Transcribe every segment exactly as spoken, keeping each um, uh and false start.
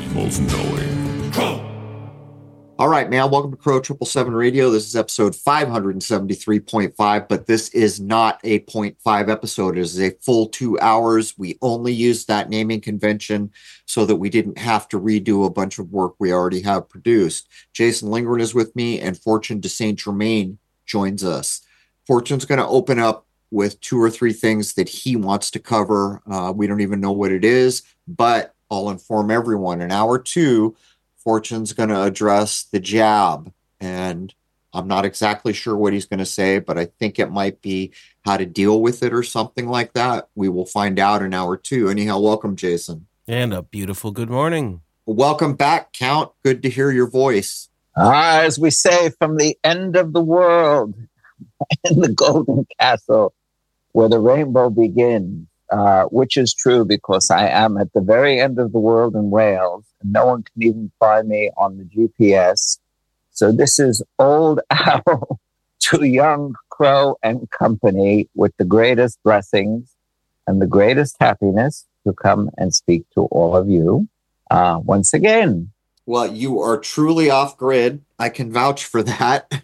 equals knowing. All right, man. Welcome to Crow Triple Seven Radio. This is episode five seventy-three point five, but this is not a point five episode. It is a full two hours. We only used that naming convention so that we didn't have to redo a bunch of work we already have produced. Jason Lingren is with me, and Fortune de Saint Germain joins us. Fortune's going to open up with two or three things that he wants to cover. Uh, we don't even know what it is, but I'll inform everyone. In hour two, Fortune's going to address the jab, and I'm not exactly sure what he's going to say, but I think it might be how to deal with it or something like that. We will find out in hour two. Anyhow, welcome, Jason. And a beautiful good morning. Welcome back, Count. Good to hear your voice. Ah, as we say, from the end of the world in the Golden Castle, where the rainbow begins, uh, which is true because I am at the very end of the world in Wales. No one can even find me on the G P S. So this is Old Owl to Young Crow and Company with the greatest blessings and the greatest happiness to come and speak to all of you uh, once again. Well, you are truly off grid. I can vouch for that.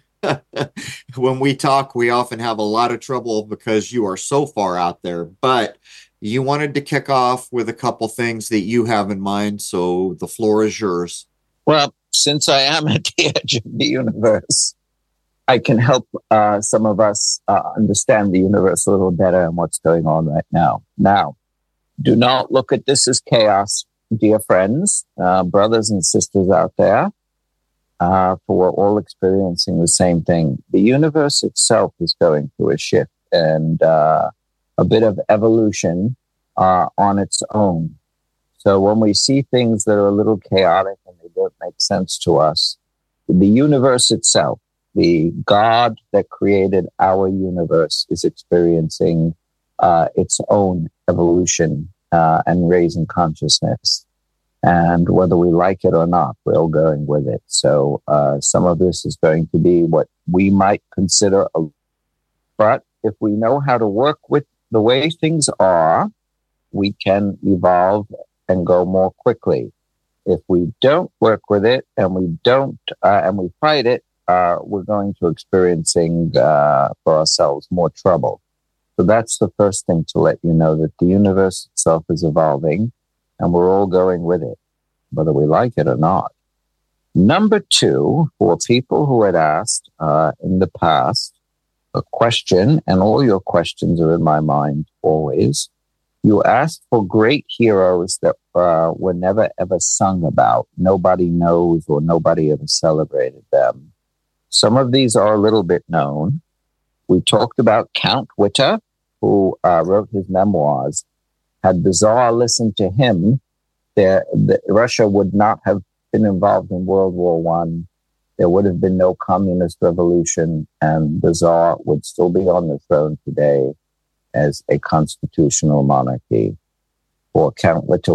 When we talk, we often have a lot of trouble because you are so far out there. But you wanted to kick off with a couple things that you have in mind, so the floor is yours. Well, since I am at the edge of the universe, I can help uh, some of us uh, understand the universe a little better and what's going on right now. Now, do not look at this as chaos, dear friends, uh, brothers and sisters out there, uh, for we're all experiencing the same thing. The universe itself is going through a shift and uh, a bit of evolution uh, on its own. So when we see things that are a little chaotic and they don't make sense to us, the universe itself, the God that created our universe, is experiencing uh, its own evolution uh, and raising consciousness. And whether we like it or not, we're all going with it. So uh, some of this is going to be what we might consider a... But if we know how to work with the way things are, we can evolve and go more quickly. If we don't work with it and we don't, uh, and we fight it, uh, we're going to experiencing uh, for ourselves more trouble. So that's the first thing to let you know, that the universe itself is evolving and we're all going with it, whether we like it or not. Number two, for people who had asked uh, in the past, a question, and all your questions are in my mind always. You asked for great heroes that uh, were never ever sung about. Nobody knows or nobody ever celebrated them. Some of these are a little bit known. We talked about Count Witte, who uh, wrote his memoirs. Had the Tsar listened to him, there, the, Russia would not have been involved in World War One. There would have been no communist revolution, and the Tsar would still be on the throne today as a constitutional monarchy. For Count Witte,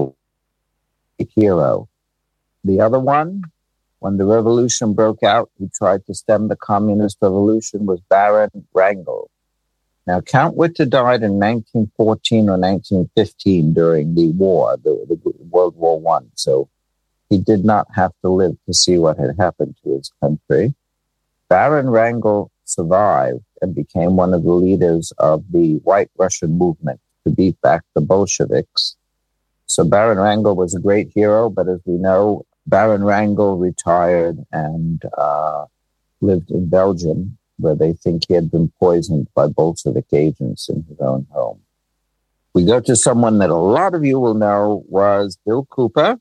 a hero. The other one, when the revolution broke out, he tried to stem the communist revolution, was Baron Wrangel. Now, Count Witte died in nineteen fourteen or nineteen fifteen during the war, the, the World War One. So he did not have to live to see what had happened to his country. Baron Wrangel survived and became one of the leaders of the White Russian movement to beat back the Bolsheviks. So Baron Wrangel was a great hero, but as we know, Baron Wrangel retired and uh, lived in Belgium, where they think he had been poisoned by Bolshevik agents in his own home. We go to someone that a lot of you will know was Bill Cooper.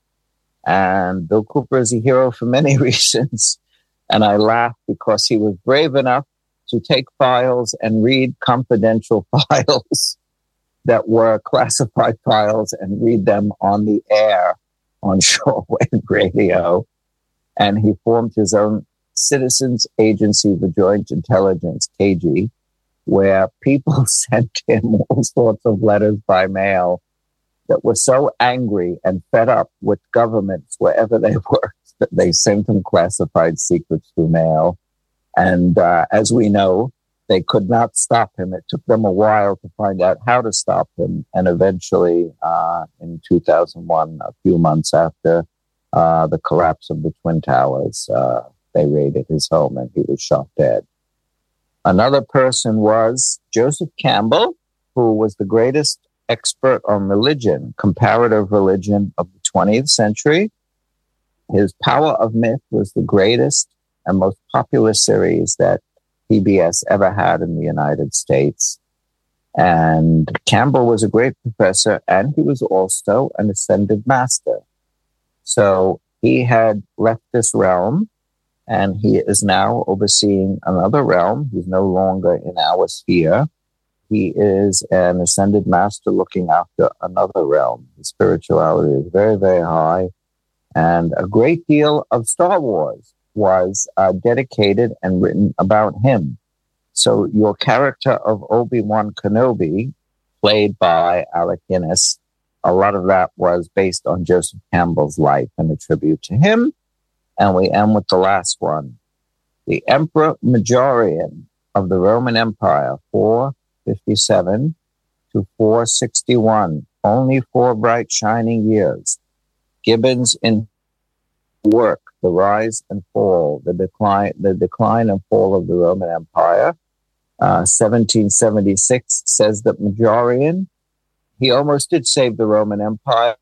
And Bill Cooper is a hero for many reasons. And I laugh because he was brave enough to take files and read confidential files that were classified files and read them on the air on shortwave radio. And he formed his own Citizens Agency for Joint Intelligence, K G, where people sent him all sorts of letters by mail that were so angry and fed up with governments wherever they worked that they sent him classified secrets through mail. And uh, as we know, they could not stop him. It took them a while to find out how to stop him. And eventually, uh, in two thousand one, a few months after uh, the collapse of the Twin Towers. Uh, they raided his home and he was shot dead. Another person was Joseph Campbell, who was the greatest expert on religion, comparative religion of the twentieth century. His Power of Myth was the greatest and most popular series that P B S ever had in the United States. And Campbell was a great professor, and he was also an ascended master. So he had left this realm, and he is now overseeing another realm. He's no longer in our sphere. He is an ascended master looking after another realm. His spirituality is very, very high. And a great deal of Star Wars was uh, dedicated and written about him. So your character of Obi-Wan Kenobi, played by Alec Guinness, a lot of that was based on Joseph Campbell's life and a tribute to him. And we end with the last one. The Emperor Majorian of the Roman Empire, four fifty-seven to four sixty-one, only four bright shining years. Gibbon's in work, The Rise and Fall, the decline, the decline and fall of the Roman Empire. Uh, seventeen seventy-six says that Majorian, he almost did save the Roman Empire.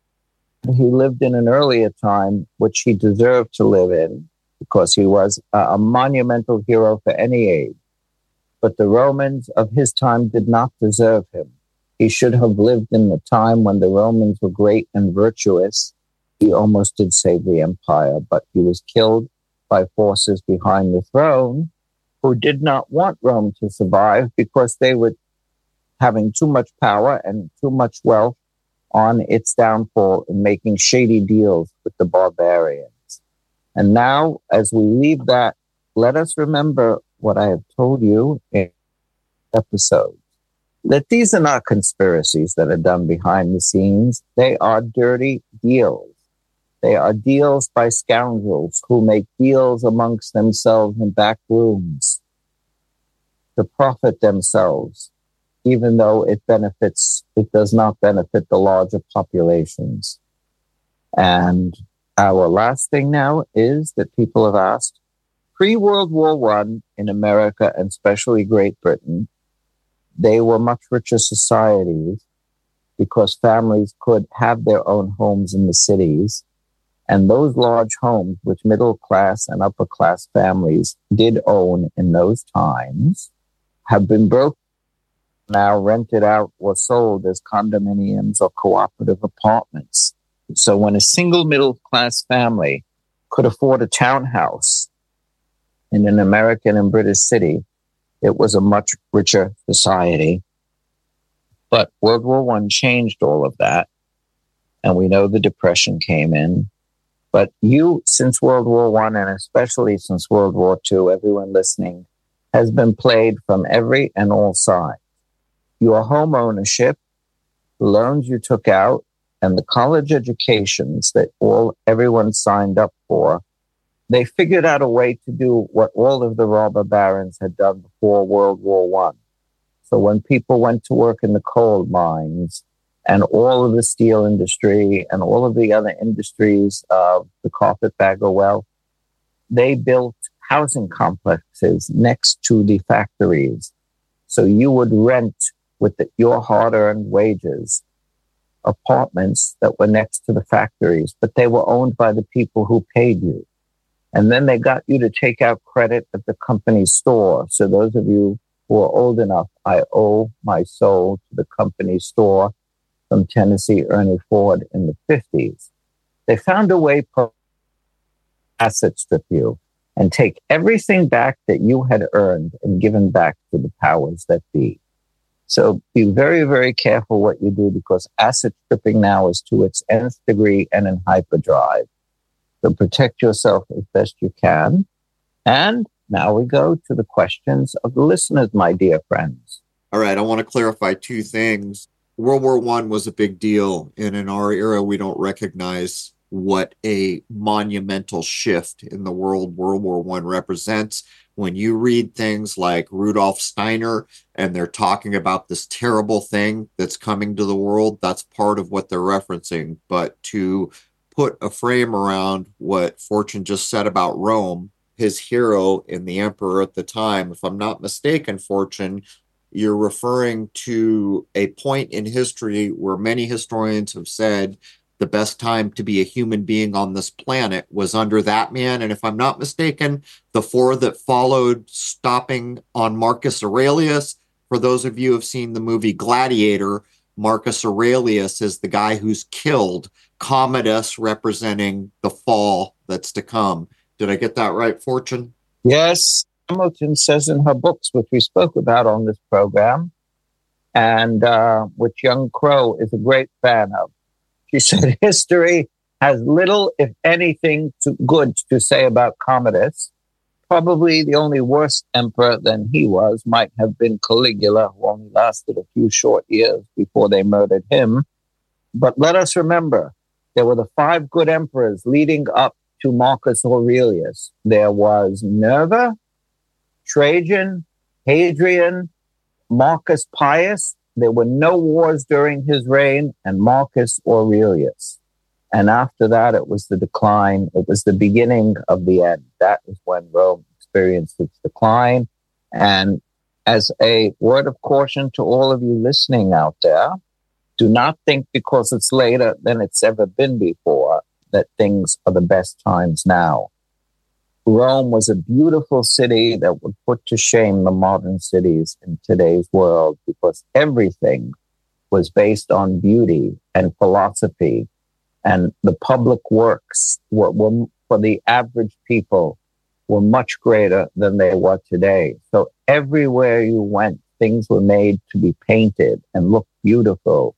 He lived in an earlier time, which he deserved to live in, because he was a, a monumental hero for any age. But the Romans of his time did not deserve him. He should have lived in the time when the Romans were great and virtuous. He almost did save the empire, but he was killed by forces behind the throne who did not want Rome to survive because they were having too much power and too much wealth on its downfall and making shady deals with the barbarians. And now, as we leave that, let us remember what I have told you in episodes, that these are not conspiracies that are done behind the scenes. They are dirty deals. They are deals by scoundrels who make deals amongst themselves in back rooms to profit themselves, even though it benefits, it does not benefit the larger populations. And our last thing now is that people have asked, pre-World War One in America and especially Great Britain, they were much richer societies because families could have their own homes in the cities. And those large homes, which middle class and upper class families did own in those times, have been broken, now rented out or sold as condominiums or cooperative apartments. So when a single middle class family could afford a townhouse in an American and British city, it was a much richer society. But World War One changed all of that. And we know the Depression came in. But you, since World War One, and especially since World War Two, everyone listening, has been played from every and all sides. Your home ownership, the loans you took out, and the college educations that all everyone signed up for, they figured out a way to do what all of the robber barons had done before World War One. So when people went to work in the coal mines and all of the steel industry and all of the other industries of the carpetbagger wealth, they built housing complexes next to the factories. So you would rent with the, your hard-earned wages apartments that were next to the factories, but they were owned by the people who paid you. And then they got you to take out credit at the company store. So those of you who are old enough, I owe my soul to the company store from Tennessee Ernie Ford in the fifties. They found a way to asset strip you and take everything back that you had earned and given back to the powers that be. So be very, very careful what you do, because asset stripping now is to its nth degree and in hyperdrive. So protect yourself as best you can. And now we go to the questions of the listeners, my dear friends. All right, I want to clarify two things. World War One was a big deal, and in our era, we don't recognize what a monumental shift in the world World War One represents. When you read things like Rudolf Steiner and they're talking about this terrible thing that's coming to the world, that's part of what they're referencing. But to put a frame around what Fortune just said about Rome, his hero and the emperor at the time, if I'm not mistaken, Fortune, you're referring to a point in history where many historians have said the best time to be a human being on this planet was under that man. And if I'm not mistaken, the four that followed stopping on Marcus Aurelius, for those of you who have seen the movie Gladiator, Marcus Aurelius is the guy who's killed, Commodus representing the fall that's to come. Did I get that right, Fortune? Yes. Hamilton says in her books, which we spoke about on this program, and uh, which Young Crow is a great fan of. She said history has little, if anything, to, good to say about Commodus. Probably the only worse emperor than he was might have been Caligula, who only lasted a few short years before they murdered him. But let us remember, there were the five good emperors leading up to Marcus Aurelius. There was Nerva, Trajan, Hadrian, Marcus Pius. There were no wars during his reign, and Marcus Aurelius. And after that, it was the decline. It was the beginning of the end. That is when Rome experienced its decline. And as a word of caution to all of you listening out there, do not think because it's later than it's ever been before that things are the best times now. Rome was a beautiful city that would put to shame the modern cities in today's world because everything was based on beauty and philosophy, and the public works were, were for the average people were much greater than they were today. So everywhere you went, things were made to be painted and look beautiful.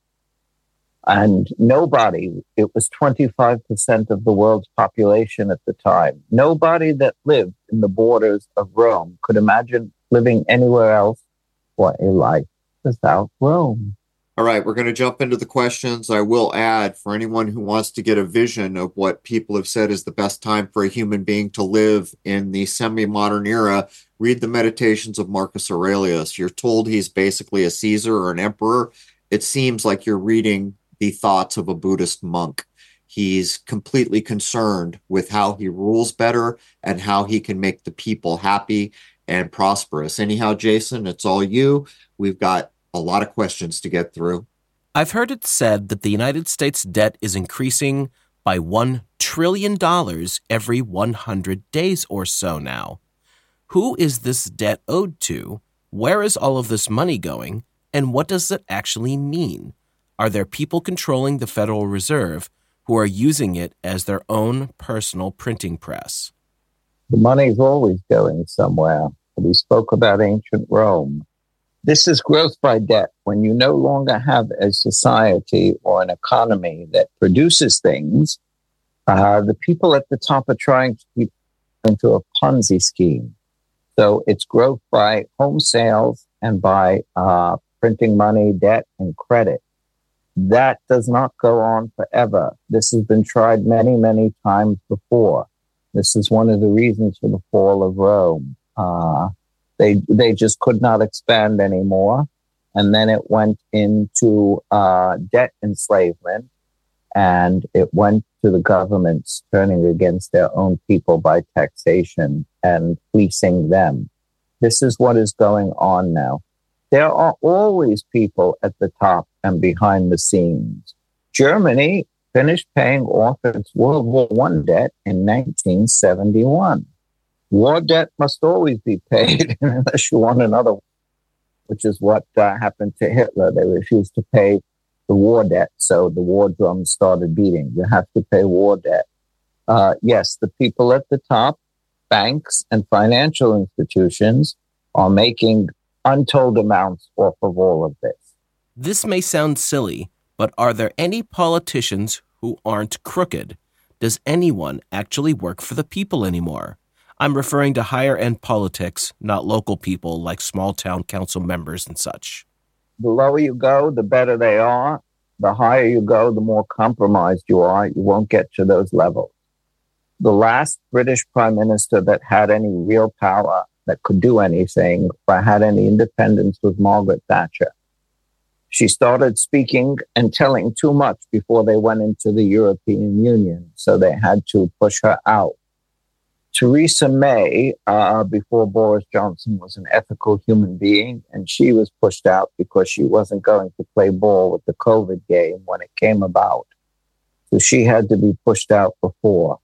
And nobody, it was twenty-five percent of the world's population at the time. Nobody that lived in the borders of Rome could imagine living anywhere else for a life without Rome. All right, we're going to jump into the questions. I will add, for anyone who wants to get a vision of what people have said is the best time for a human being to live in the semi-modern era, read the Meditations of Marcus Aurelius. You're told he's basically a Caesar or an emperor. It seems like you're reading the thoughts of a Buddhist monk. He's completely concerned with how he rules better and how he can make the people happy and prosperous. Anyhow, Jason, it's all you. We've got a lot of questions to get through. I've heard it said that the United States debt is increasing by one trillion dollars every one hundred days or so now. Who is this debt owed to? Where is all of this money going? And what does it actually mean? Are there people controlling the Federal Reserve who are using it as their own personal printing press? The money's always going somewhere. We spoke about ancient Rome. This is growth by debt. When you no longer have a society or an economy that produces things, uh, the people at the top are trying to keep into a Ponzi scheme. So it's growth by home sales and by uh, printing money, debt, and credit. That does not go on forever. This has been tried many, many times before. This is one of the reasons for the fall of Rome. Uh, they they just could not expand anymore. And then it went into uh, debt enslavement, and it went to the governments turning against their own people by taxation and fleecing them. This is what is going on now. There are always people at the top and behind the scenes. Germany finished paying off its World War One debt in nineteen seventy-one. War debt must always be paid unless you want another one, which is what uh, happened to Hitler. They refused to pay the war debt, so the war drums started beating. You have to pay war debt. Uh, yes, the people at the top, banks and financial institutions, are making untold amounts off of all of this. This may sound silly, but are there any politicians who aren't crooked? Does anyone actually work for the people anymore? I'm referring to higher-end politics, not local people like small-town council members and such. The lower you go, the better they are. The higher you go, the more compromised you are. You won't get to those levels. The last British prime minister that had any real power, that could do anything, or had any independence, was Margaret Thatcher. She started speaking and telling too much before they went into the European Union, so they had to push her out. Theresa May, uh, before Boris Johnson, was an ethical human being, and she was pushed out because she wasn't going to play ball with the COVID game when it came about. So she had to be pushed out before.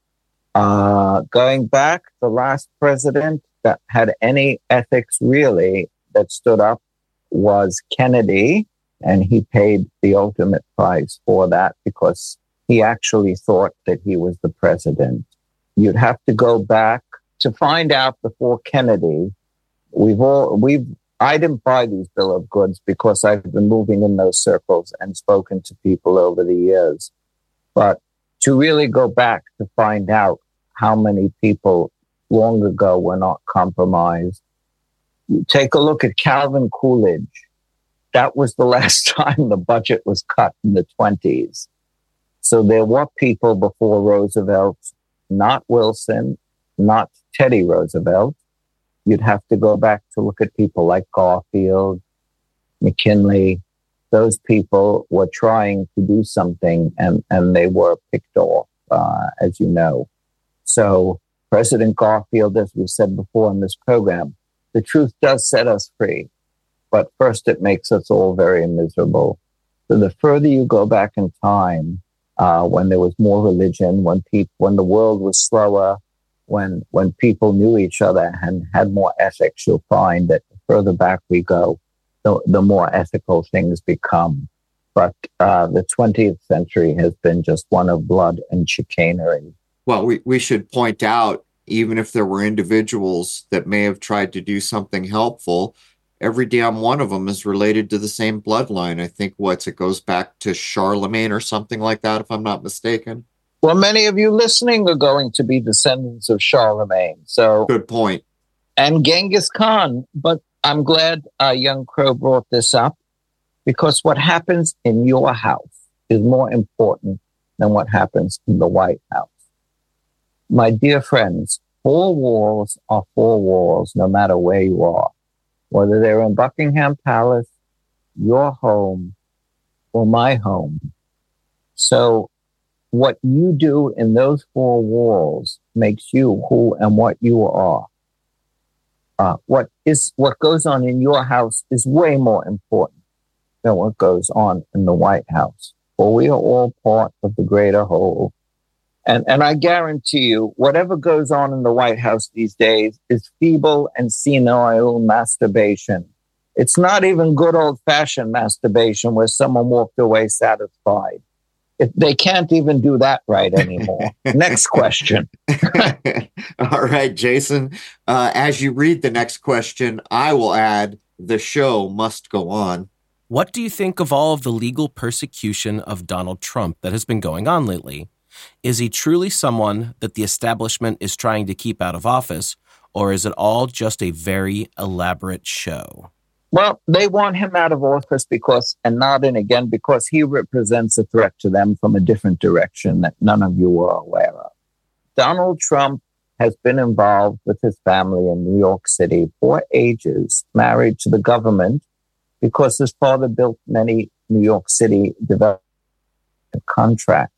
Uh, going back, the last president that had any ethics really that stood up was Kennedy, and he paid the ultimate price for that because he actually thought that he was the president. You'd have to go back to find out before Kennedy. We've all, we've, I didn't buy these bill of goods because I've been moving in those circles and spoken to people over the years. But to really go back to find out how many people long ago were not compromised, you take a look at Calvin Coolidge. That was the last time the budget was cut in the twenties. So there were people before Roosevelt, not Wilson, not Teddy Roosevelt. You'd have to go back to look at people like Garfield, McKinley. Those people were trying to do something and, and they were picked off, uh, as you know. So President Garfield, as we said before in this program, the truth does set us free. But first, it makes us all very miserable. So the further you go back in time, uh, when there was more religion, when people, when the world was slower, when when people knew each other and had more ethics, you'll find that the further back we go, the, the more ethical things become. But uh, the twentieth century has been just one of blood and chicanery. Well, we, we should point out, even if there were individuals that may have tried to do something helpful, every damn one of them is related to the same bloodline. I think what's it goes back to Charlemagne or something like that, if I'm not mistaken. Well, many of you listening are going to be descendants of Charlemagne. So good point. And Genghis Khan. But I'm glad uh, Young Crow brought this up, because what happens in your house is more important than what happens in the White House. My dear friends, four walls are four walls, no matter where you are. Whether they're in Buckingham Palace, your home, or my home. So what you do in those four walls makes you who and what you are. Uh, what is what goes on in your house is way more important than what goes on in the White House. For we are all part of the greater whole. And and I guarantee you, whatever goes on in the White House these days is feeble and senile masturbation. It's not even good old-fashioned masturbation where someone walked away satisfied. It, they can't even do that right anymore. Next question. All right, Jason. Uh, as you read the next question, I will add, the show must go on. What do you think of all of the legal persecution of Donald Trump that has been going on lately? Is he truly someone that the establishment is trying to keep out of office, or is it all just a very elaborate show? Well, they want him out of office because, and not in again, because he represents a threat to them from a different direction that none of you are aware of. Donald Trump has been involved with his family in New York City for ages, married to the government, because his father built many New York City development contracts.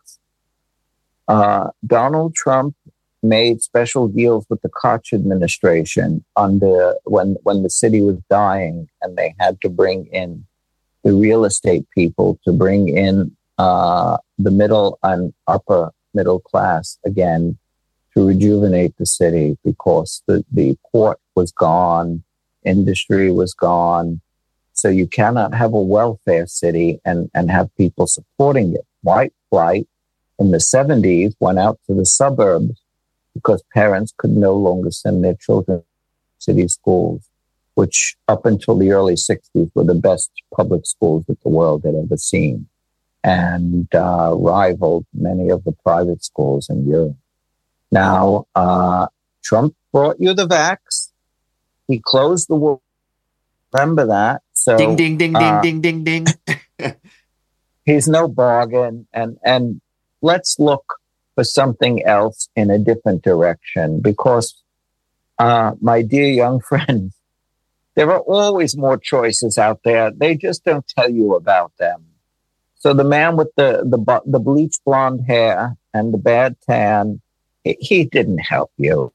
Uh, Donald Trump made special deals with the Koch administration under when when the city was dying, and they had to bring in the real estate people to bring in uh, the middle and upper middle class again to rejuvenate the city, because the, the port was gone, industry was gone. So you cannot have a welfare city and, and have people supporting it. White flight in the seventies went out to the suburbs because parents could no longer send their children to city schools, which up until the early sixties were the best public schools that the world had ever seen, and uh, rivaled many of the private schools in Europe. Now, uh, Trump brought you the vax. He closed the world. Remember that. So, ding, ding, ding, uh, ding, ding, ding, ding. He's no bargain. And, and let's look for something else in a different direction, because, uh, my dear young friends, There are always more choices out there. They just don't tell you about them. So the man with the the, the bleached blonde hair and the bad tan, he, he didn't help you.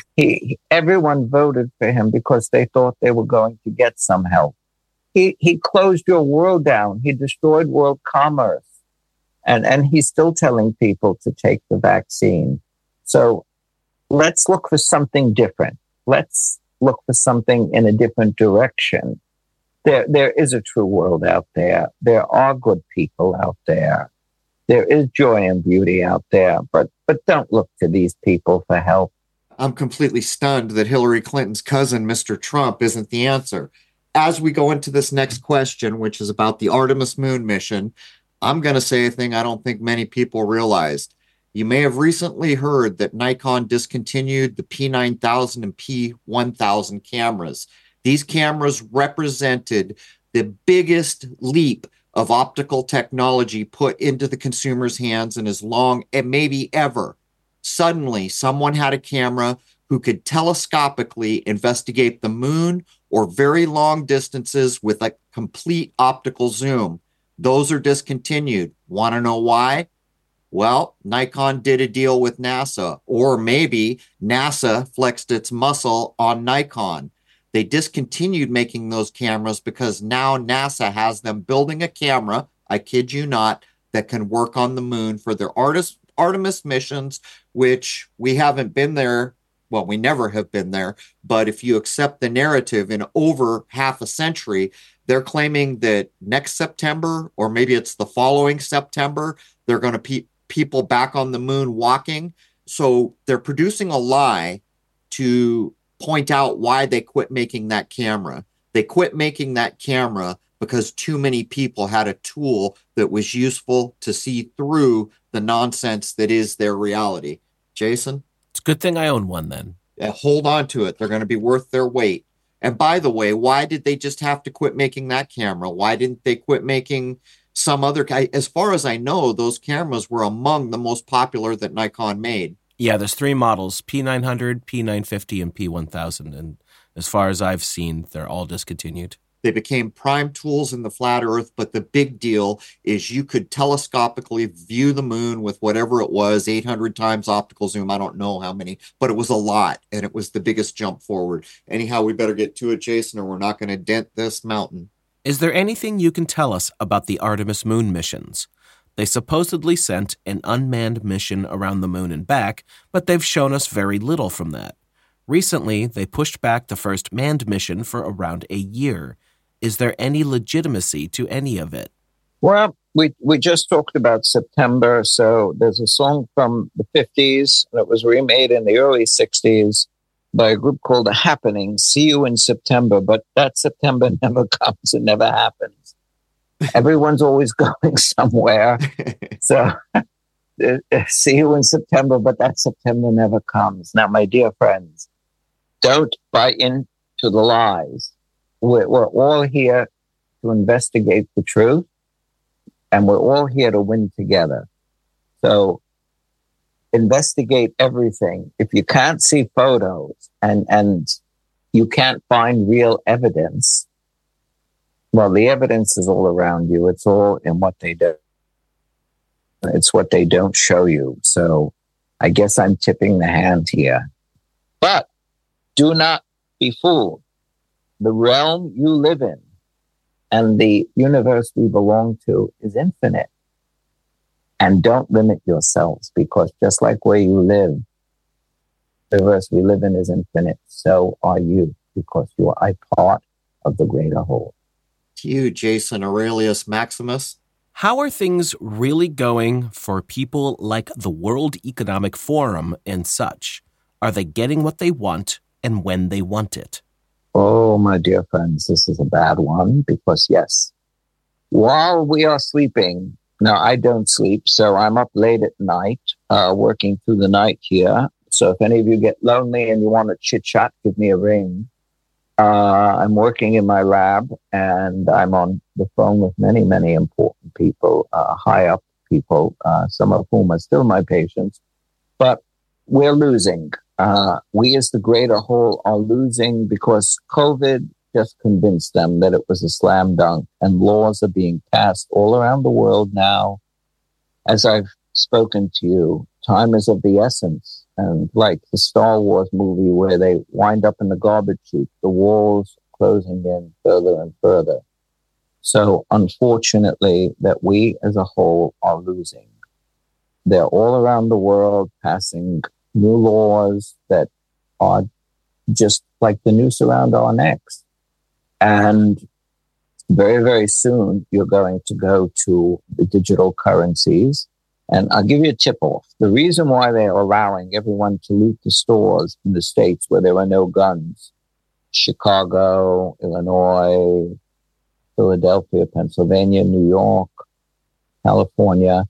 He everyone voted for him because they thought they were going to get some help. He he closed your world down. He destroyed world commerce, and and he's still telling people to take the vaccine. So let's look for something different. Let's look for something in a different direction. There, there is a true world out there. There are good people out there. There is joy and beauty out there, but, but don't look to these people for help. I'm completely stunned that Hillary Clinton's cousin, Mister Trump, isn't the answer. As we go into this next question, which is about the Artemis moon mission, I'm going to say a thing I don't think many people realized. You may have recently heard that Nikon discontinued the P nine thousand and P one thousand cameras. These cameras represented the biggest leap of optical technology put into the consumer's hands in as long and maybe ever. Suddenly, someone had a camera who could telescopically investigate the moon or very long distances with a complete optical zoom. Those are discontinued. Want to know why? Well, Nikon did a deal with NASA, or maybe NASA flexed its muscle on Nikon. They discontinued making those cameras because now NASA has them building a camera, I kid you not, that can work on the moon for their Artemis, Artemis missions, which we haven't been there. Well, we never have been there. But if you accept the narrative, in over half a century, they're claiming that next September, or maybe it's the following September, they're going to pe- people back on the moon walking. So they're producing a lie to point out why they quit making that camera. They quit making that camera because too many people had a tool that was useful to see through the nonsense that is their reality. Jason? It's a good thing I own one then. Yeah, hold on to it. They're going to be worth their weight. And by the way, why did they just have to quit making that camera? Why didn't they quit making some other? As far as I know, those cameras were among the most popular that Nikon made. Yeah, there's three models, P nine hundred, P nine fifty, and P one thousand. And as far as I've seen, they're all discontinued. They became prime tools in the flat earth, but the big deal is you could telescopically view the moon with whatever it was, eight hundred times optical zoom. I don't know how many, but it was a lot, and it was the biggest jump forward. Anyhow, we better get to it, Jason, or we're not going to dent this mountain. Is there anything you can tell us about the Artemis moon missions? They supposedly sent an unmanned mission around the moon and back, but they've shown us very little from that. Recently, they pushed back the first manned mission for around a year. Is there any legitimacy to any of it? Well, we we just talked about September, so there's a song from the fifties that was remade in the early sixties by a group called The Happening, See You in September, but that September never comes, it never happens. Everyone's always going somewhere. So uh, see you in September, but that September never comes. Now, my dear friends, don't buy into the lies. We're, we're all here to investigate the truth, and we're all here to win together. So investigate everything. If you can't see photos and, and you can't find real evidence, well, the evidence is all around you. It's all in what they do. It's what they don't show you. So I guess I'm tipping the hand here. But do not be fooled. The realm you live in and the universe we belong to is infinite. And don't limit yourselves, because just like where you live, the universe we live in is infinite. So are you, because you are a part of the greater whole. To you, Jason Aurelius Maximus. How are things really going for people like the World Economic Forum and such? Are they getting what they want and when they want it? Oh, my dear friends, this is a bad one, because yes, while we are sleeping, now I don't sleep, so I'm up late at night, uh, working through the night here. So if any of you get lonely and you want to chit chat, give me a ring. Uh, I'm working in my lab, and I'm on the phone with many, many important people, uh, high up people, uh, some of whom are still my patients. But we're losing. Uh, we as the greater whole are losing because COVID just convinced them that it was a slam dunk, and laws are being passed all around the world now. As I've spoken to you, time is of the essence. And like the Star Wars movie where they wind up in the garbage chute, the walls closing in further and further. So unfortunately that we as a whole are losing. They're all around the world passing new laws that are just like the noose around our necks. And very, very soon, you're going to go to the digital currencies. And I'll give you a tip-off. The reason why they're allowing everyone to loot the stores in the states where there are no guns, Chicago, Illinois, Philadelphia, Pennsylvania, New York, California,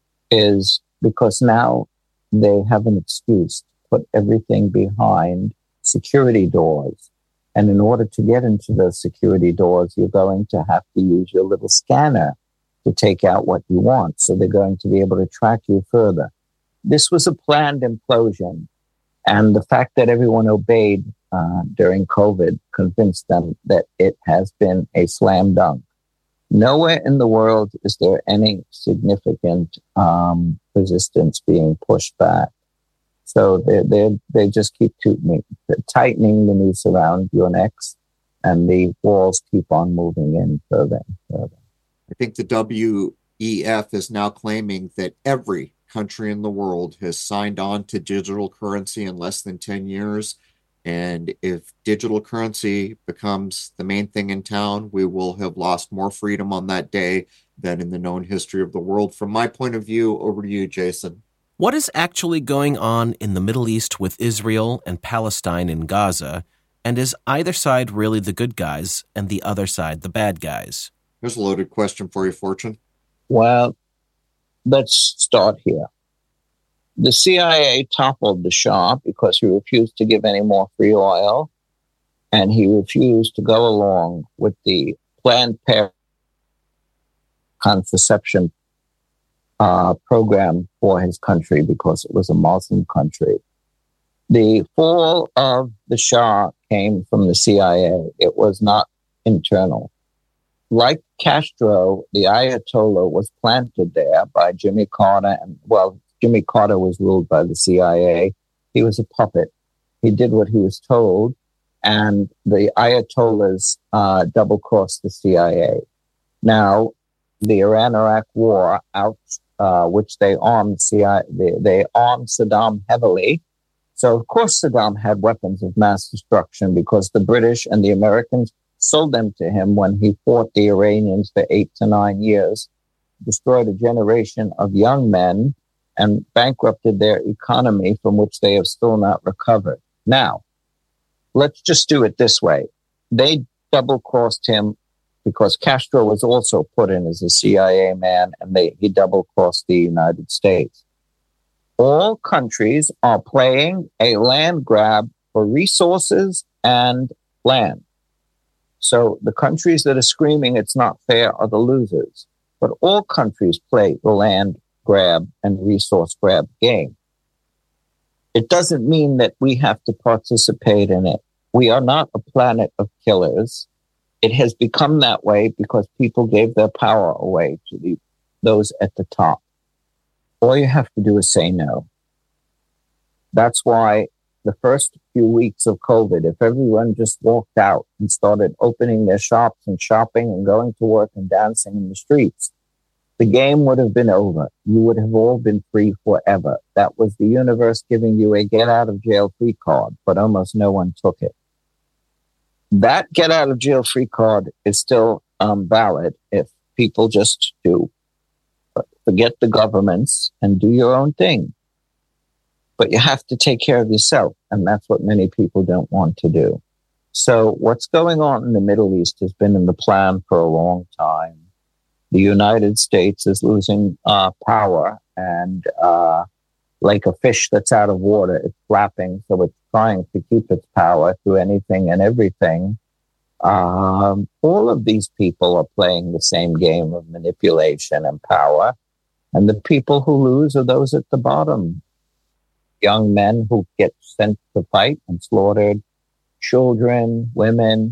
is because now they have an excuse to put everything behind security doors. And in order to get into those security doors, you're going to have to use your little scanner to take out what you want. So they're going to be able to track you further. This was a planned implosion. And the fact that everyone obeyed uh, during COVID convinced them that it has been a slam dunk. Nowhere in the world is there any significant um, resistance being pushed back. So they they they just keep tightening, tightening the noose around your necks, and the walls keep on moving in further and further. I think the W E F is now claiming that every country in the world has signed on to digital currency in less than ten years. And if digital currency becomes the main thing in town, we will have lost more freedom on that day than in the known history of the world. From my point of view, over to you, Jason. What is actually going on in the Middle East with Israel and Palestine in Gaza? And is either side really the good guys and the other side the bad guys? Here's a loaded question for you, Fortune. Well, let's start here. The C I A toppled the Shah because he refused to give any more free oil, and he refused to go along with the Planned Parenthood contraception uh, program for his country because it was a Muslim country. The fall of the Shah came from the C I A. It was not internal. Like Castro, the Ayatollah was planted there by Jimmy Carter, and well, Jimmy Carter was ruled by the C I A. He was a puppet. He did what he was told, and the Ayatollahs uh, double-crossed the C I A. Now, the Iran-Iraq war, out uh, which they armed C I A, they, they armed Saddam heavily. So, of course, Saddam had weapons of mass destruction because the British and the Americans sold them to him when he fought the Iranians for eight to nine years, destroyed a generation of young men, and bankrupted their economy from which they have still not recovered. Now, let's just do it this way. They double-crossed him because Castro was also put in as a C I A man, and they, he double-crossed the United States. All countries are playing a land grab for resources and land. So the countries that are screaming it's not fair are the losers. But all countries play the land grab and resource grab game. It doesn't mean that we have to participate in it. We are not a planet of killers. It has become that way because people gave their power away to the, those at the top. All you have to do is say no. That's why the first few weeks of COVID, if everyone just walked out and started opening their shops and shopping and going to work and dancing in the streets, the game would have been over. You would have all been free forever. That was the universe giving you a get-out-of-jail-free card, but almost no one took it. That get-out-of-jail-free card is still um, valid if people just do forget the governments and do your own thing. But you have to take care of yourself, and that's what many people don't want to do. So what's going on in the Middle East has been in the plan for a long time. The United States is losing uh, power, and uh, like a fish that's out of water, it's flapping, so it's trying to keep its power through anything and everything. Um, all of these people are playing the same game of manipulation and power, and the people who lose are those at the bottom. Young men who get sent to fight and slaughtered, children, women,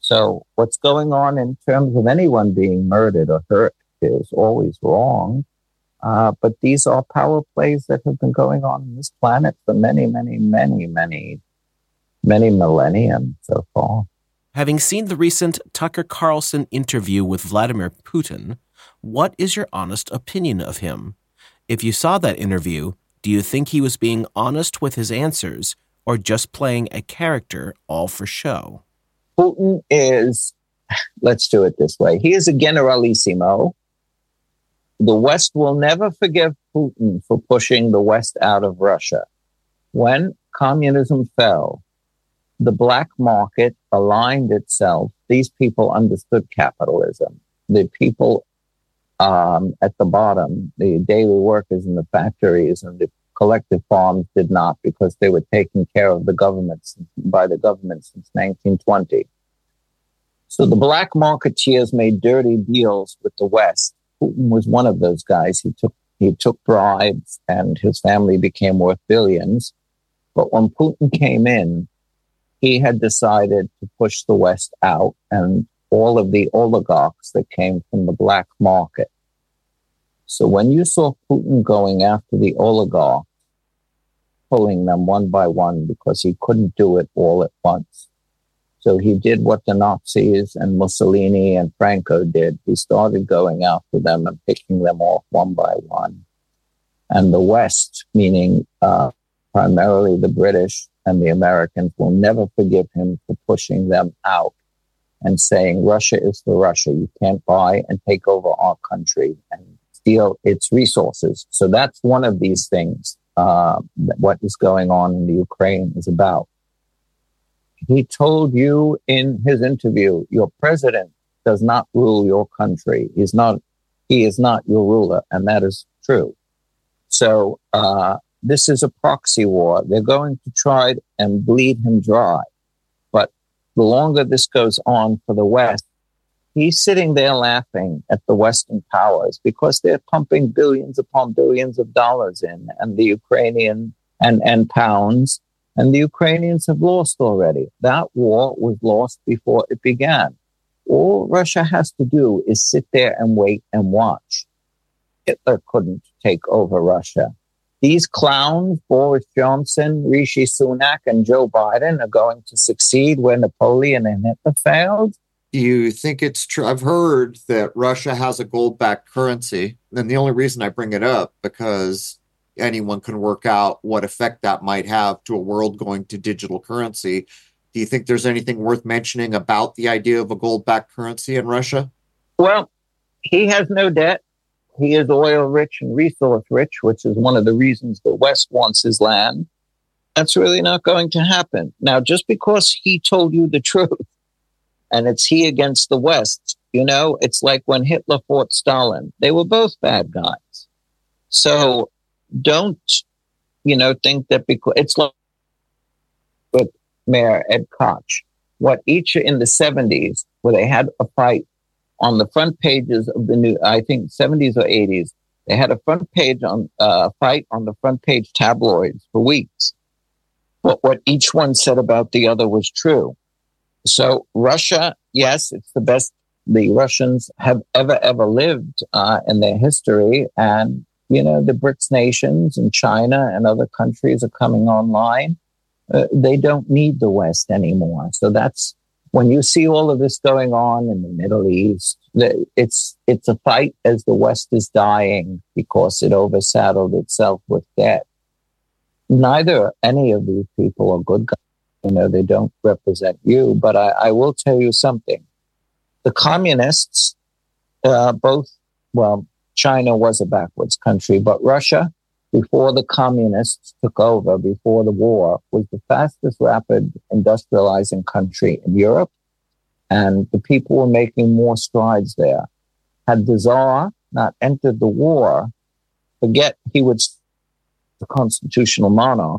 So what's going on in terms of anyone being murdered or hurt is always wrong. Uh, but these are power plays that have been going on on this planet for many, many, many, many, many millennia so far. Having seen the recent Tucker Carlson interview with Vladimir Putin, what is your honest opinion of him? If you saw that interview, do you think he was being honest with his answers or just playing a character all for show? Putin is, let's do it this way, he is a generalissimo. The West will never forgive Putin for pushing the West out of Russia. When communism fell, the black market aligned itself. These people understood capitalism. The people um, at the bottom, the daily workers in the factories and the collective farms did not, because they were taken care of the government by the government since nineteen twenty. So the black marketeers made dirty deals with the West. Putin was one of those guys. He took he took bribes, and his family became worth billions. But when Putin came in, he had decided to push the West out and all of the oligarchs that came from the black market. So when you saw Putin going after the oligarchs, pulling them one by one because he couldn't do it all at once. So he did what the Nazis and Mussolini and Franco did. He started going after them and picking them off one by one. And the West, meaning uh, primarily the British and the Americans, will never forgive him for pushing them out and saying, Russia is for Russia. You can't buy and take over our country and steal its resources. So that's one of these things, uh, that what is going on in the Ukraine is about. He told you in his interview, your president does not rule your country. He's not, he is not your ruler. And that is true. So, uh, this is a proxy war. They're going to try and bleed him dry. But the longer this goes on for the West, he's sitting there laughing at the Western powers because they're pumping billions upon billions of dollars in, and the Ukrainian and, and pounds, and the Ukrainians have lost already. That war was lost before it began. All Russia has to do is sit there and wait and watch. Hitler couldn't take over Russia. These clowns, Boris Johnson, Rishi Sunak, and Joe Biden, are going to succeed where Napoleon and Hitler failed. Do you think it's true? I've heard that Russia has a gold-backed currency. And the only reason I bring it up, because anyone can work out what effect that might have to a world going to digital currency. Do you think there's anything worth mentioning about the idea of a gold-backed currency in Russia? Well, he has no debt. He is oil rich and resource rich, which is one of the reasons the West wants his land. That's really not going to happen. Now, just because he told you the truth and it's he against the West, you know, it's like when Hitler fought Stalin. They were both bad guys. So don't, you know, think that because it's like with Mayor Ed Koch, what each in the seventies, where they had a fight on the front pages of the new, I think seventies or eighties, they had a front page on uh, fight on the front page tabloids for weeks. But what each one said about the other was true. So Russia, yes, it's the best the Russians have ever, ever lived uh, in their history. And, you know, the BRICS nations and China and other countries are coming online. Uh, they don't need the West anymore. So that's, when you see all of this going on in the Middle East, it's it's a fight as the West is dying because it overshadowed itself with debt. Neither any of these people are good guys. You know, they don't represent you. But I, I will tell you something. The communists, uh, both, well, China was a backwards country, but Russia, before the communists took over, before the war, was the fastest rapid industrializing country in Europe. And the people were making more strides there. Had the Tsar not entered the war, forget he was the constitutional monarch,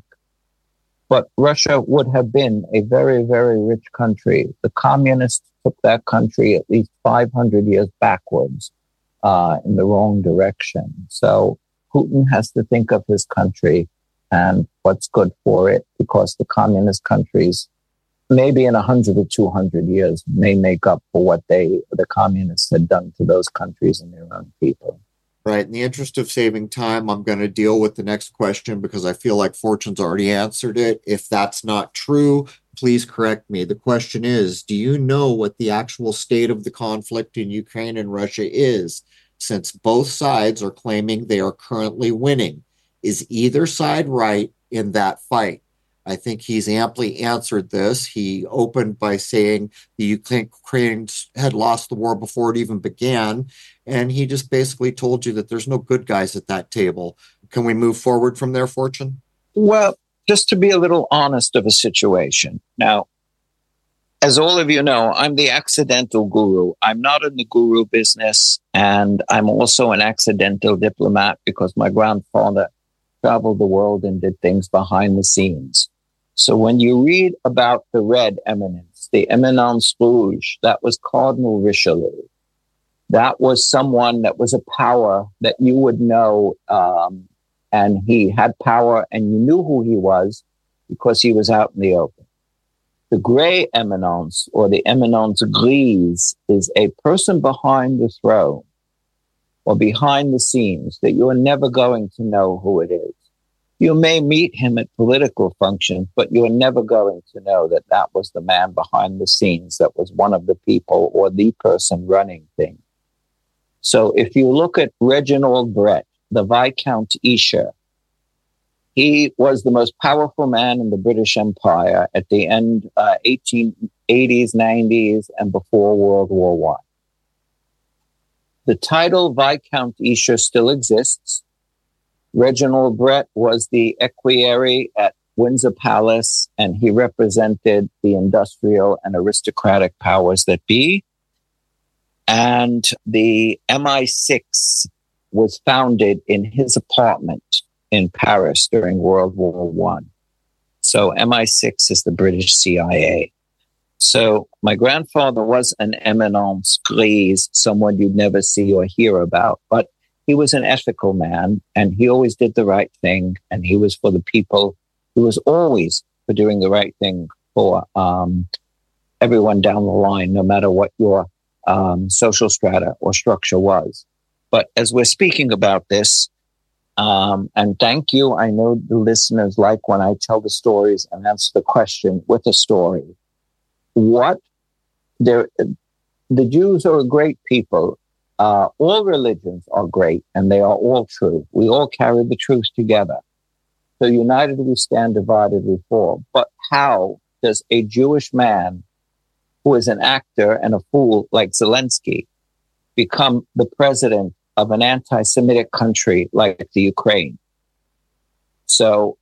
but Russia would have been a very, very rich country. The communists took that country at least five hundred years backwards uh, in the wrong direction. So Putin has to think of his country and what's good for it, because the communist countries maybe in one hundred or two hundred years may make up for what they, the communists had done to those countries and their own people. Right. In the interest of saving time, I'm going to deal with the next question because I feel like Fortune's already answered it. If that's not true, please correct me. The question is, do you know what the actual state of the conflict in Ukraine and Russia is, since both sides are claiming they are currently winning? Is either side right in that fight? I think he's amply answered this. He opened by saying the Ukrainians had lost the war before it even began. And he just basically told you that there's no good guys at that table. Can we move forward from there, Fortune? Well, just to be a little honest of a situation. Now, as all of you know, I'm the accidental guru. I'm not in the guru business. And I'm also an accidental diplomat because my grandfather traveled the world and did things behind the scenes. So when you read about the Red Eminence, the Eminence Rouge, that was Cardinal Richelieu. That was someone that was a power that you would know, um, and he had power and you knew who he was because he was out in the open. The Gray Eminence, or the Eminence Grise, is a person behind the throne or behind the scenes that you are never going to know who it is. You may meet him at political functions, but you're never going to know that that was the man behind the scenes, that was one of the people or the person running things. So if you look at Reginald Brett, the Viscount Esher, he was the most powerful man in the British Empire at the end, uh, eighteen eighties, nineties, and before World War One. The title Viscount Esher still exists. Reginald Brett was the equerry at Windsor Palace, and he represented the industrial and aristocratic powers that be. And the M I six was founded in his apartment in Paris during World War One. So M I six is the British C I A. So my grandfather was an Eminence Grise, someone you'd never see or hear about, but he was an ethical man, and he always did the right thing, and he was for the people. He was always for doing the right thing for um, everyone down the line, no matter what your um, social strata or structure was. But as we're speaking about this, um, and thank you, I know the listeners like when I tell the stories and answer the question with a story. What there, the Jews are a great people. Uh, all religions are great and they are all true. We all carry the truth together. So united we stand, divided we fall. But how does a Jewish man who is an actor and a fool like Zelensky become the president of an anti-Semitic country like the Ukraine? So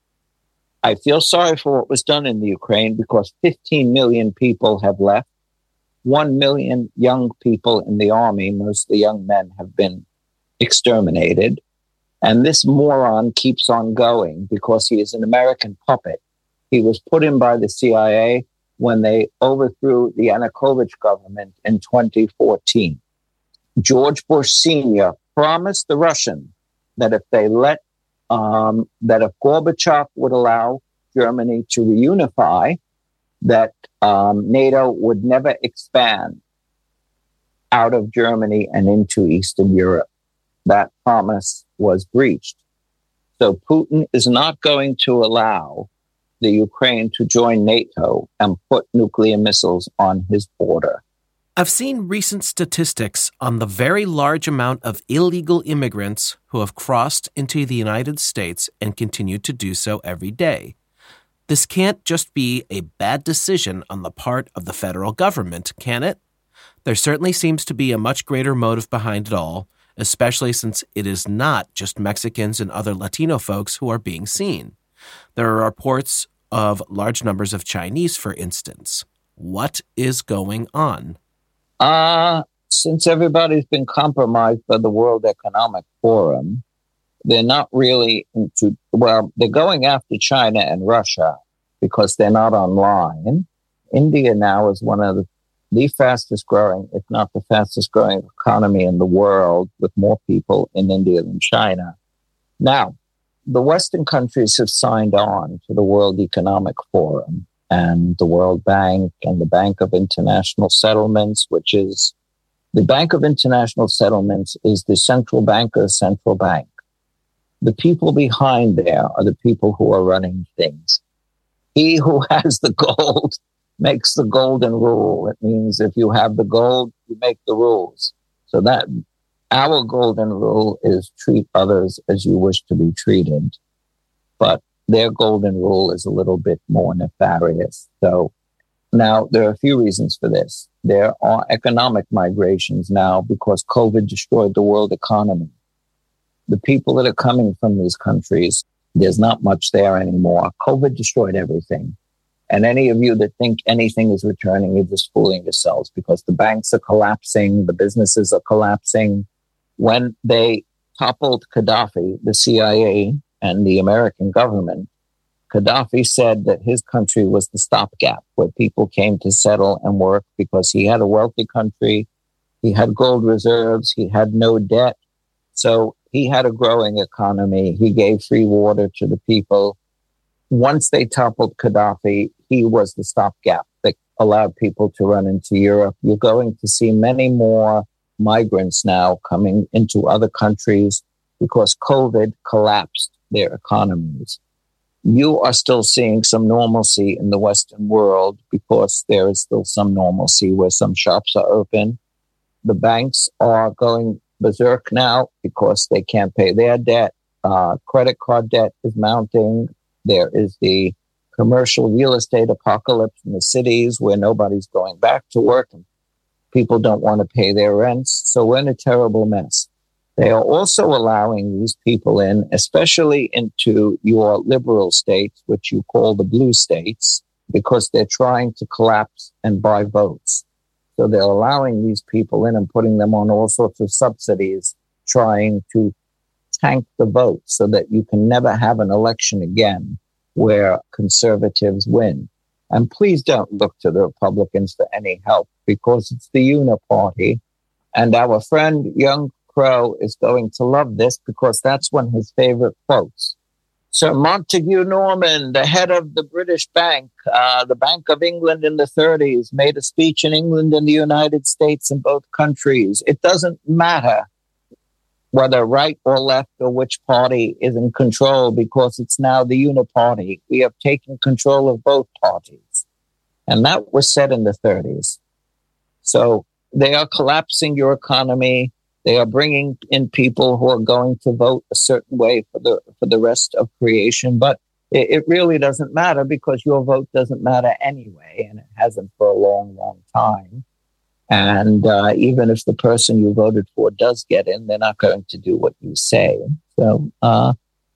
I feel sorry for what was done in the Ukraine because fifteen million people have left. One million young people in the army, most of the young men, have been exterminated. And this moron keeps on going because he is an American puppet. He was put in by the C I A when they overthrew the Yanukovych government in twenty fourteen. George Bush Senior promised the Russians that if they let, um, that if Gorbachev would allow Germany to reunify, that um, NATO would never expand out of Germany and into Eastern Europe. That promise was breached. So Putin is not going to allow the Ukraine to join NATO and put nuclear missiles on his border. I've seen recent statistics on the very large amount of illegal immigrants who have crossed into the United States and continue to do so every day. This can't just be a bad decision on the part of the federal government, can it? There certainly seems to be a much greater motive behind it all, especially since it is not just Mexicans and other Latino folks who are being seen. There are reports of large numbers of Chinese, for instance. What is going on? Uh, since everybody's been compromised by the World Economic Forum, they're not really into, well, they're going after China and Russia because they're not online. India now is one of the, the fastest growing, if not the fastest growing economy in the world, with more people in India than China. Now, the Western countries have signed on to the World Economic Forum. and the World Bank and the Bank of International Settlements, which is the Bank of International Settlements is the central banker's central bank. The people behind there are the people who are running things. He who has the gold makes the golden rule. It means if you have the gold, you make the rules. So that our golden rule is treat others as you wish to be treated. But their golden rule is a little bit more nefarious. So now there are a few reasons for this. There are economic migrations now because COVID destroyed the world economy. The people that are coming from these countries, there's not much there anymore. COVID destroyed everything. And any of you that think anything is returning, you're just fooling yourselves because the banks are collapsing, the businesses are collapsing. When they toppled Gaddafi, the C I A and the American government, Gaddafi said that his country was the stopgap where people came to settle and work because he had a wealthy country, he had gold reserves, he had no debt. So he had a growing economy. He gave free water to the people. Once they toppled Gaddafi, he was the stopgap that allowed people to run into Europe. You're going to see many more migrants now coming into other countries because COVID collapsed their economies. You are still seeing some normalcy in the Western world because there is still some normalcy where some shops are open. The banks are going berserk now because they can't pay their debt. Uh, credit card debt is mounting. There is the commercial real estate apocalypse in the cities where nobody's going back to work and people don't want to pay their rents. So we're in a terrible mess. They are also allowing these people in, especially into your liberal states, which you call the blue states, because they're trying to collapse and buy votes. So they're allowing these people in and putting them on all sorts of subsidies, trying to tank the vote so that you can never have an election again where conservatives win. And please don't look to the Republicans for any help because it's the Uniparty. And our friend Young Crow is going to love this because that's one of his favorite quotes. Sir Montague Norman, the head of the British Bank, uh, the Bank of England in the thirties, made a speech in England and the United States in both countries. It doesn't matter whether right or left or which party is in control because it's now the Uniparty. We have taken control of both parties. And that was said in the thirties. So they are collapsing your economy. They are bringing in people who are going to vote a certain way for the for the rest of creation. But it, it really doesn't matter because your vote doesn't matter anyway, and it hasn't for a long, long time. And uh, even if the person you voted for does get in, they're not going to do what you say. So uh,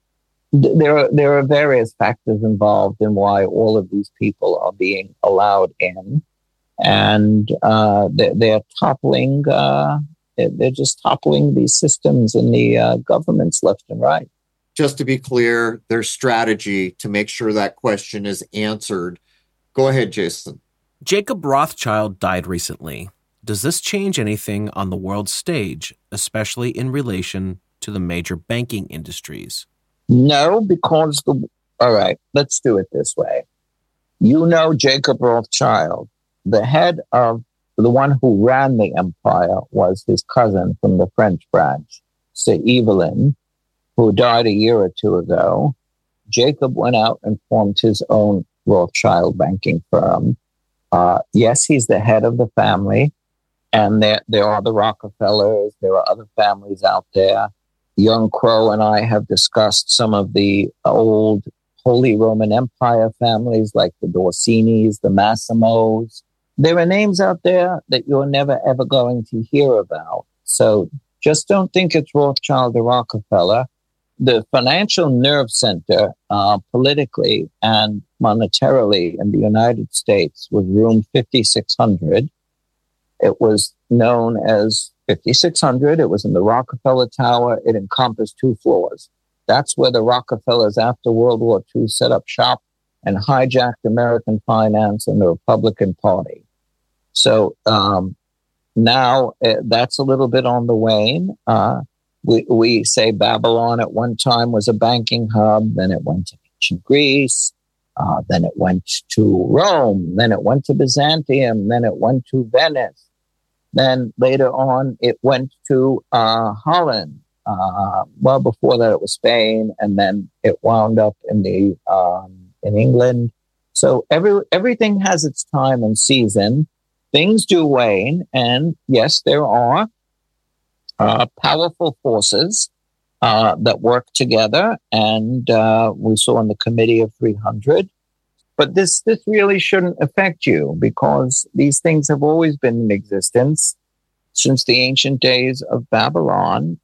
th- there are there are various factors involved in why all of these people are being allowed in, and uh, they're, they're toppling. Uh, They're just toppling these systems and the uh, governments left and right. Just to be clear, their strategy to make sure that question is answered. Go ahead, Jason. Jacob Rothschild died recently. Does this change anything on the world stage, especially in relation to the major banking industries? No, because the... All right, let's do it this way. You know Jacob Rothschild, the head of the one who ran the empire was his cousin from the French branch, Sir Evelyn, who died a year or two ago. Jacob went out and formed his own Rothschild banking firm. Uh, yes, he's the head of the family, and there, there are the Rockefellers. There are other families out there. Young Crow and I have discussed some of the old Holy Roman Empire families like the Dorsinis, the Massimos. There are names out there that you're never, ever going to hear about. So just don't think it's Rothschild or Rockefeller. The financial nerve center, uh, politically and monetarily in the United States was room fifty-six hundred. It was known as fifty-six hundred. It was in the Rockefeller Tower. It encompassed two floors. That's where the Rockefellers after World War Two set up shop and hijacked American finance and the Republican Party. So um, now uh, that's a little bit on the wane. Uh, we, we say Babylon at one time was a banking hub, then it went to ancient Greece. Uh, then it went to Rome. Then it went to Byzantium. Then it went to Venice. Then later on, it went to uh, Holland. Uh, well, before that, it was Spain, and then it wound up in the um, in England. So every everything has its time and season. Things do wane, and yes, there are uh, powerful forces uh, that work together, and uh, we saw in the Committee of three hundred. But this this really shouldn't affect you, because these things have always been in existence since the ancient days of Babylon,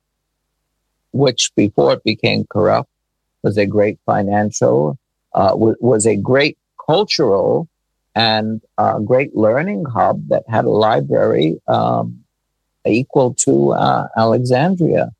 which before it became corrupt was a great financial, uh, w- was a great cultural and a great learning hub that had a library um, equal to uh, Alexandria.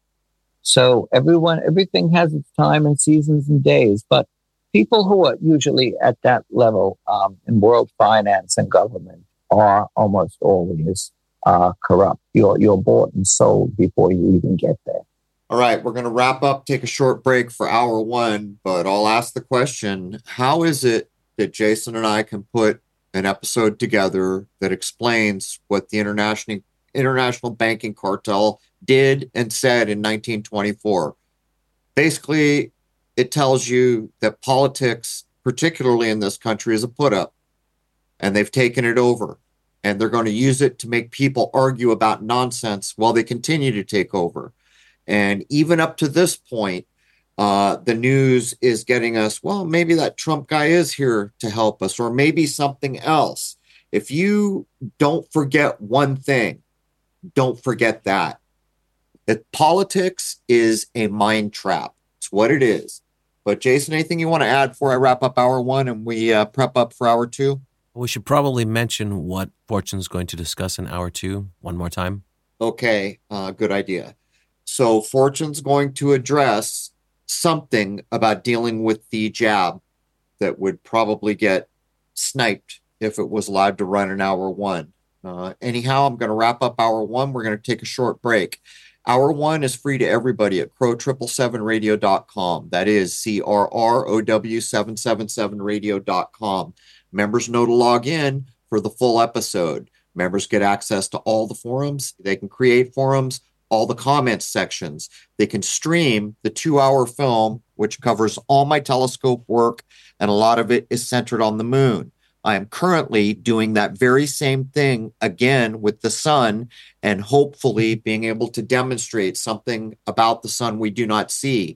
So everyone, everything has its time and seasons and days, but people who are usually at that level um, in world finance and government are almost always uh, corrupt. You're, you're bought and sold before you even get there. All right, we're going to wrap up, take a short break for hour one, but I'll ask the question, how is it that Jason and I can put an episode together that explains what the international international banking cartel did and said in nineteen twenty-four? Basically, it tells you that politics, particularly in this country, is a put-up, and they've taken it over, and they're going to use it to make people argue about nonsense while they continue to take over. And even up to this point, uh, the news is getting us, well, maybe that Trump guy is here to help us, or maybe something else. If you don't forget one thing, don't forget that. That politics is a mind trap. It's what it is. But Jason, anything you want to add before I wrap up hour one and we uh, prep up for hour two? We should probably mention what Fortune's going to discuss in hour two one more time. Okay, uh, good idea. So Fortune's going to address something about dealing with the jab that would probably get sniped if it was allowed to run in hour one. Uh, anyhow, I'm going to wrap up hour one. We're going to take a short break. Hour one is free to everybody at crow seven seven radio dot com. That is C R R O W seven seven seven radio dot com. Members know to log in for the full episode. Members get access to all the forums. They can create forums, all the comments sections. They can stream the two-hour film, which covers all my telescope work, and a lot of it is centered on the moon. I am currently doing that very same thing again with the sun, and hopefully being able to demonstrate something about the sun we do not see.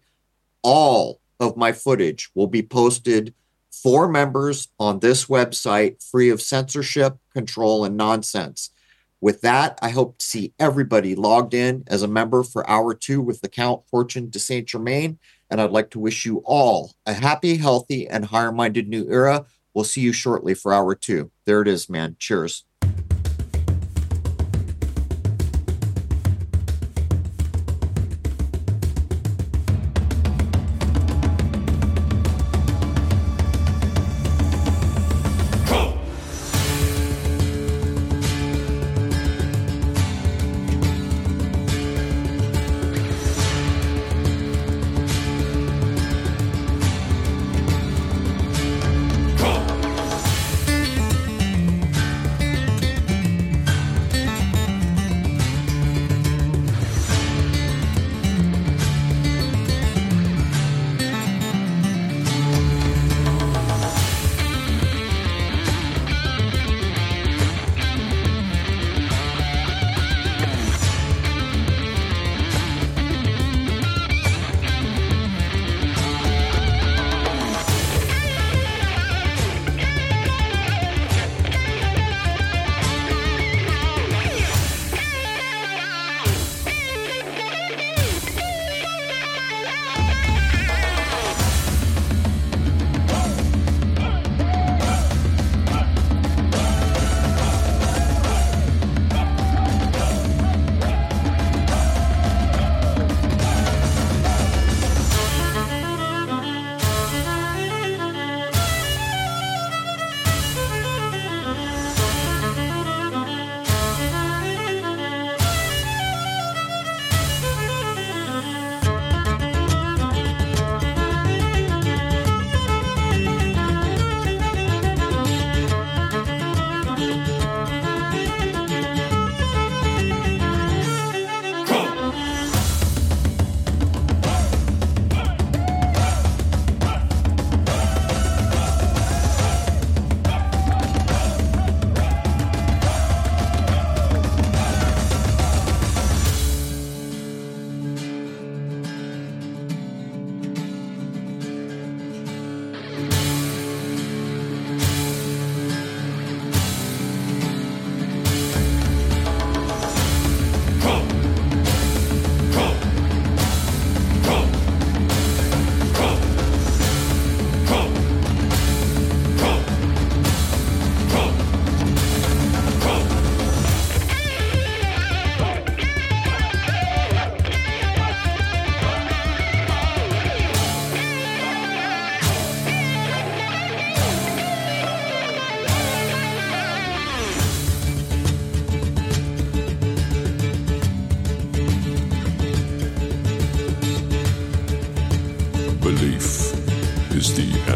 All of my footage will be posted for members on this website, free of censorship, control, and nonsense. With that, I hope to see everybody logged in as a member for hour two with the Count Fortune de Saint Germain. And I'd like to wish you all a happy, healthy, and higher-minded new era. We'll see you shortly for hour two. There it is, man. Cheers.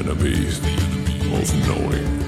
enemy of knowing.